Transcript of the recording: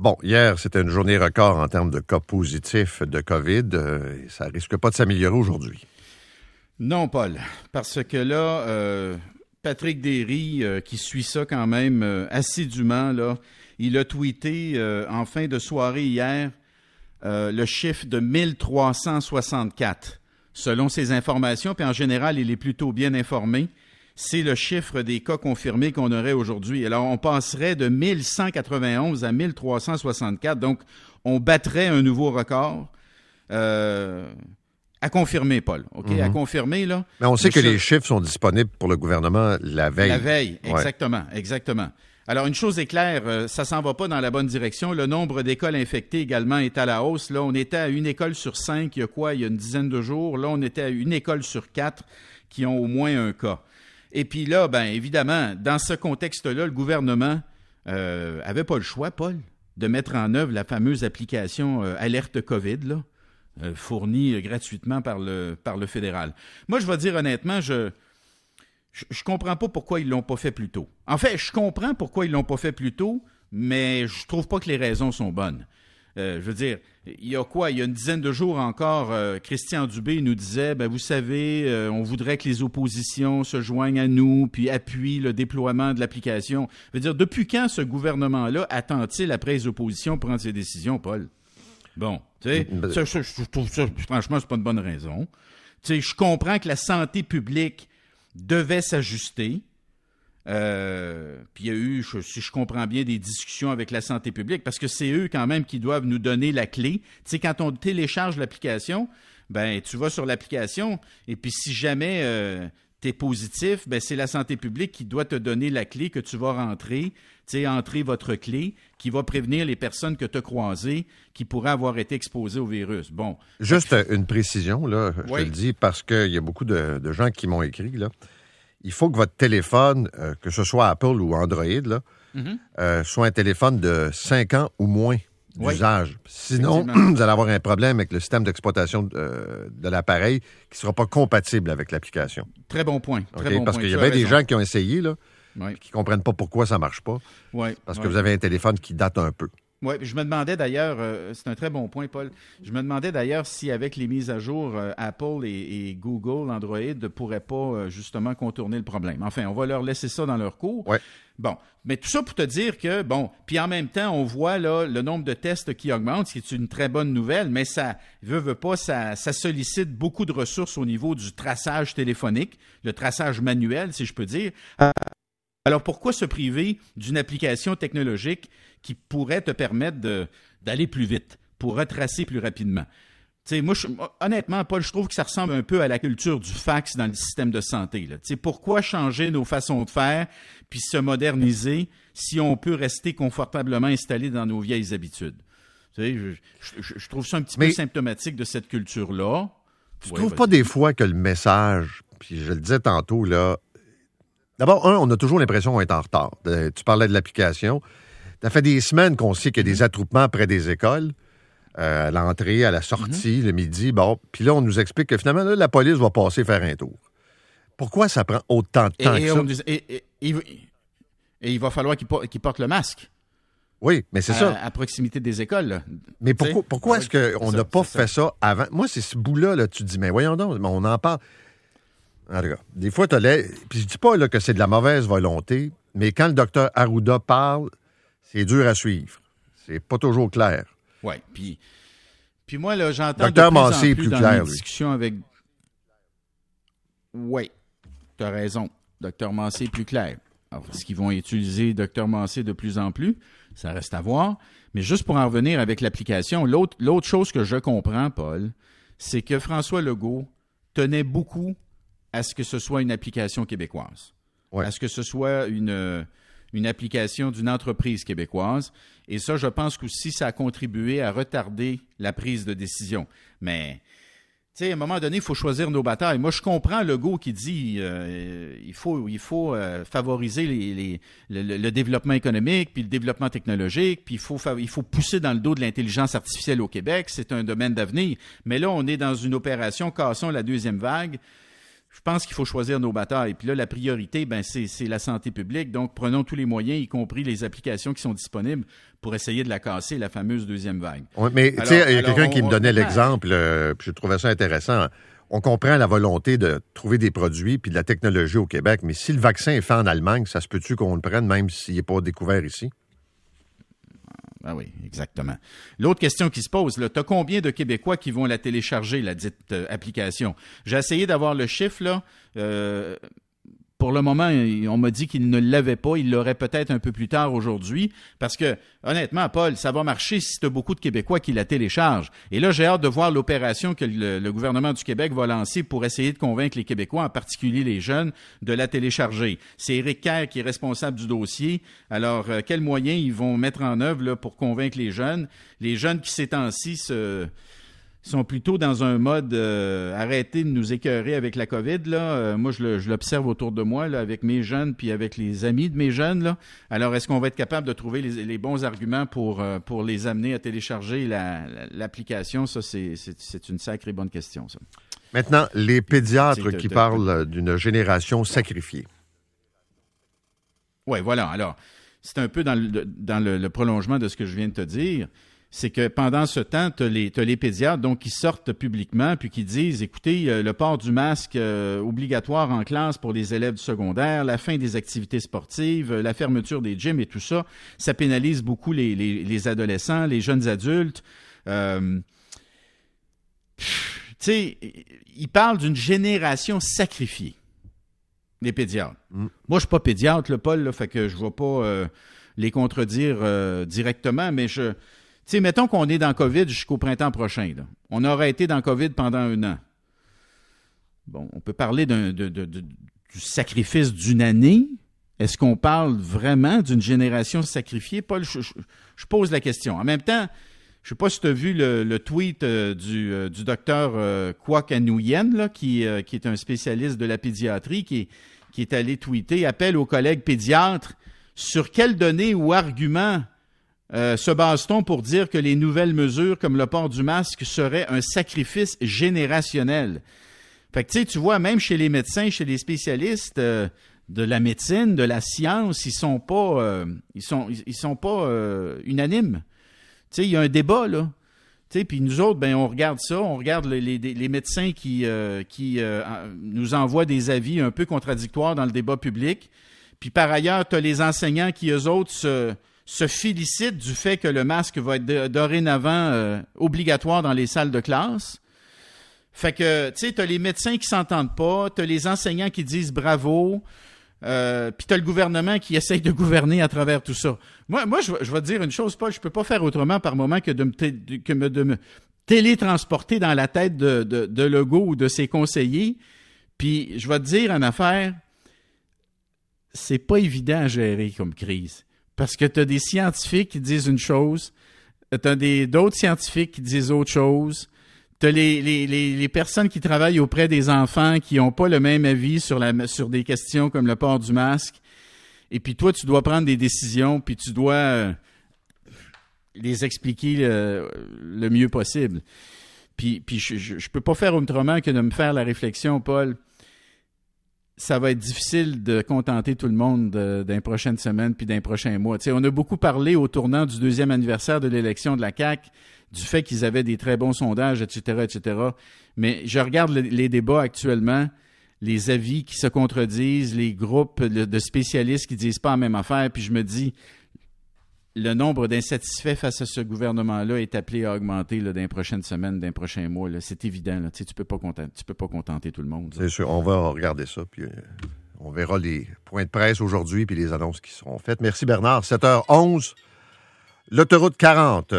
Bon, hier, c'était une journée record en termes de cas positifs de COVID. Ça risque pas de s'améliorer aujourd'hui. Non, Paul, parce que là, Patrick Derry, qui suit ça quand même assidûment, là, il a tweeté en fin de soirée hier le chiffre de 1364. Selon ses informations, puis en général, il est plutôt bien informé, c'est le chiffre des cas confirmés qu'on aurait aujourd'hui. Alors, on passerait de 1191 à 1364, donc on battrait un nouveau record. À confirmer, Paul. OK? À confirmer, là. Mais on sait que les chiffres sont disponibles pour le gouvernement la veille. La veille, exactement, ouais. Exactement. Alors, une chose est claire, ça s'en va pas dans la bonne direction. Le nombre d'écoles infectées également est à la hausse. Là, on était à une école sur 5, il y a une dizaine de jours. Là, on était à une école sur 4 qui ont au moins un cas. Et puis là, bien évidemment, dans ce contexte-là, le gouvernement avait pas le choix, Paul, de mettre en œuvre la fameuse application Alerte COVID, là. Fourni gratuitement par le fédéral. Moi, je vais dire honnêtement, je comprends pas pourquoi ils l'ont pas fait plus tôt. En fait, je comprends pourquoi ils l'ont pas fait plus tôt, mais je trouve pas que les raisons sont bonnes. Je veux dire, il y a une dizaine de jours encore, Christian Dubé nous disait, vous savez, on voudrait que les oppositions se joignent à nous, puis appuient le déploiement de l'application. Je veux dire, depuis quand ce gouvernement-là attend-il après les oppositions prendre ses décisions, Paul? Bon, tu sais, je trouve ça, franchement, c'est pas une bonne raison. Tu sais, je comprends que la santé publique devait s'ajuster. Puis il y a eu, si je comprends bien, des discussions avec la santé publique, parce que c'est eux quand même qui doivent nous donner la clé. Tu sais, quand on télécharge l'application, tu vas sur l'application, et puis si jamais tu es positif, c'est la santé publique qui doit te donner la clé que tu vas rentrer. Entrer votre clé qui va prévenir les personnes que tu as croisées qui pourraient avoir été exposées au virus. Bon. Juste une précision, là, je te le dis, parce qu'il y a beaucoup de gens qui m'ont écrit, là. Il faut que votre téléphone, que ce soit Apple ou Android, là, soit un téléphone de 5 ans ou moins d'usage. Sinon, vous allez avoir un problème avec le système d'exploitation de l'appareil qui ne sera pas compatible avec l'application. Très bon point. Parce qu'il y a bien des gens qui ont essayé, là, qui ne comprennent pas pourquoi ça ne marche pas. Parce que vous avez un téléphone qui date un peu. Oui, je me demandais d'ailleurs, c'est un très bon point, Paul, je me demandais d'ailleurs si avec les mises à jour, Apple et Google, Android, ne pourraient pas justement contourner le problème. Enfin, on va leur laisser ça dans leur cours. Ouais. Bon, mais tout ça pour te dire que, puis en même temps, on voit là le nombre de tests qui augmente, ce qui est une très bonne nouvelle, mais ça veut pas, ça sollicite beaucoup de ressources au niveau du traçage téléphonique, le traçage manuel, si je peux dire. Alors, pourquoi se priver d'une application technologique qui pourrait te permettre d'aller plus vite, pour retracer plus rapidement? Tu sais, moi, honnêtement, Paul, je trouve que ça ressemble un peu à la culture du fax dans le système de santé, là. Tu sais, pourquoi changer nos façons de faire puis se moderniser si on peut rester confortablement installé dans nos vieilles habitudes? Tu sais, je trouve ça un petit peu symptomatique de cette culture-là. Tu trouves pas des fois que le message, puis je le disais tantôt, là, d'abord, on a toujours l'impression qu'on est en retard. Tu parlais de l'application. Ça fait des semaines qu'on sait qu'il y a des attroupements près des écoles, à l'entrée, à la sortie, le midi. Bon, puis là, on nous explique que finalement, là, la police va passer faire un tour. Pourquoi ça prend autant de temps que ça? Et il va falloir qu'ils portent le masque. Oui, mais c'est ça. À proximité des écoles. Là. Mais pourquoi est-ce qu'on n'a pas fait ça avant? Moi, c'est ce bout-là, là, tu te dis, mais voyons donc, on en parle. En tout cas, des fois, puis je dis pas là, que c'est de la mauvaise volonté, mais quand le docteur Arruda parle, c'est dur à suivre. C'est pas toujours clair. Oui, puis moi, là, j'entends Docteur de plus Massé en plus est plus dans clair, les discussions avec... Oui, tu as raison. Docteur Massé est plus clair. Alors, est-ce qu'ils vont utiliser Docteur Massé de plus en plus? Ça reste à voir. Mais juste pour en revenir avec l'application, l'autre chose que je comprends, Paul, c'est que François Legault tenait beaucoup à ce que ce soit une application québécoise. Ouais. À ce que ce soit une application d'une entreprise québécoise. Et ça, je pense qu'aussi, ça a contribué à retarder la prise de décision. Mais, tu sais, à un moment donné, il faut choisir nos batailles. Moi, je comprends Legault qui dit il faut favoriser le développement économique, puis le développement technologique, puis il faut pousser dans le dos de l'intelligence artificielle au Québec. C'est un domaine d'avenir. Mais là, on est dans une opération, cassons la deuxième vague. Je pense qu'il faut choisir nos batailles. Puis là, la priorité, c'est la santé publique. Donc, prenons tous les moyens, y compris les applications qui sont disponibles, pour essayer de la casser, la fameuse deuxième vague. Oui, mais tu sais, il y a quelqu'un qui me donnait l'exemple, puis je trouvais ça intéressant. On comprend la volonté de trouver des produits puis de la technologie au Québec, mais si le vaccin est fait en Allemagne, ça se peut-tu qu'on le prenne même s'il n'est pas découvert ici? Ah oui, exactement. L'autre question qui se pose, tu as combien de Québécois qui vont la télécharger, la dite application? J'ai essayé d'avoir le chiffre, là. Pour le moment, on m'a dit qu'il ne l'avait pas. Il l'aurait peut-être un peu plus tard aujourd'hui. Parce que, honnêtement, Paul, ça va marcher si tu as beaucoup de Québécois qui la téléchargent. Et là, j'ai hâte de voir l'opération que le gouvernement du Québec va lancer pour essayer de convaincre les Québécois, en particulier les jeunes, de la télécharger. C'est Éric Kerr qui est responsable du dossier. Alors, quels moyens ils vont mettre en œuvre là, pour convaincre les jeunes? Les jeunes qui, ces temps-ci, sont plutôt dans un mode arrêtez de nous écœurer avec la COVID. Là. Moi, je l'observe autour de moi là, avec mes jeunes puis avec les amis de mes jeunes. Là. Alors, est-ce qu'on va être capable de trouver les bons arguments pour les amener à télécharger l'application? Ça, c'est une sacrée bonne question, ça. Maintenant, les pédiatres qui parlent d'une génération sacrifiée. Oui, voilà. Alors, c'est un peu dans le prolongement de ce que je viens de te dire. C'est que pendant ce temps, tu as les pédiatres donc, qui sortent publiquement puis qui disent, écoutez, le port du masque obligatoire en classe pour les élèves du secondaire, la fin des activités sportives, la fermeture des gyms et tout ça, ça pénalise beaucoup les adolescents, les jeunes adultes. Tu sais, ils parlent d'une génération sacrifiée, les pédiatres. Moi, je suis pas pédiatre, Paul, là, fait que je ne vais pas les contredire directement, mais tu sais, mettons qu'on est dans COVID jusqu'au printemps prochain. Là. On aurait été dans COVID pendant 1 an. Bon, on peut parler du sacrifice d'une année. Est-ce qu'on parle vraiment d'une génération sacrifiée? Paul, je pose la question. En même temps, je ne sais pas si tu as vu le tweet du docteur Kwok Nguyen, là, qui est un spécialiste de la pédiatrie, qui est allé tweeter, appelle aux collègues pédiatres, sur quelles données ou arguments se base-t-on pour dire que les nouvelles mesures comme le port du masque seraient un sacrifice générationnel? Fait que tu vois, même chez les médecins, chez les spécialistes de la médecine, de la science, ils sont pas unanimes. Tu sais, il y a un débat, là. Tu sais, puis nous autres, on regarde ça, on regarde les médecins qui nous envoient des avis un peu contradictoires dans le débat public. Puis par ailleurs, tu as les enseignants qui, eux autres, se félicitent du fait que le masque va être dorénavant obligatoire dans les salles de classe. Fait que, tu sais, t'as les médecins qui s'entendent pas, t'as les enseignants qui disent bravo, puis t'as le gouvernement qui essaye de gouverner à travers tout ça. Moi, je vais te dire une chose, Paul, je peux pas faire autrement par moment que de me télétransporter dans la tête de Legault ou de ses conseillers. Puis, je vais te dire une affaire, c'est pas évident à gérer comme crise. Parce que tu as des scientifiques qui disent une chose, tu as d'autres scientifiques qui disent autre chose, tu as les personnes qui travaillent auprès des enfants qui n'ont pas le même avis sur des questions comme le port du masque. Et puis toi, tu dois prendre des décisions, puis tu dois les expliquer le mieux possible. Puis je peux pas faire autrement que de me faire la réflexion, Paul. Ça va être difficile de contenter tout le monde dans les prochaines semaines puis dans les prochains mois. Tu sais, on a beaucoup parlé au tournant du 2e anniversaire de l'élection de la CAQ du fait qu'ils avaient des très bons sondages, etc., etc. Mais je regarde les débats actuellement, les avis qui se contredisent, les groupes de spécialistes qui disent pas la même affaire, puis je me dis, le nombre d'insatisfaits face à ce gouvernement-là est appelé à augmenter là, dans les prochaines semaines, dans les prochains mois. Là. C'est évident. Là. Tu peux pas contenter tout le monde. C'est sûr. On va regarder ça. Puis on verra les points de presse aujourd'hui puis les annonces qui seront faites. Merci Bernard. 7h11, l'autoroute 40.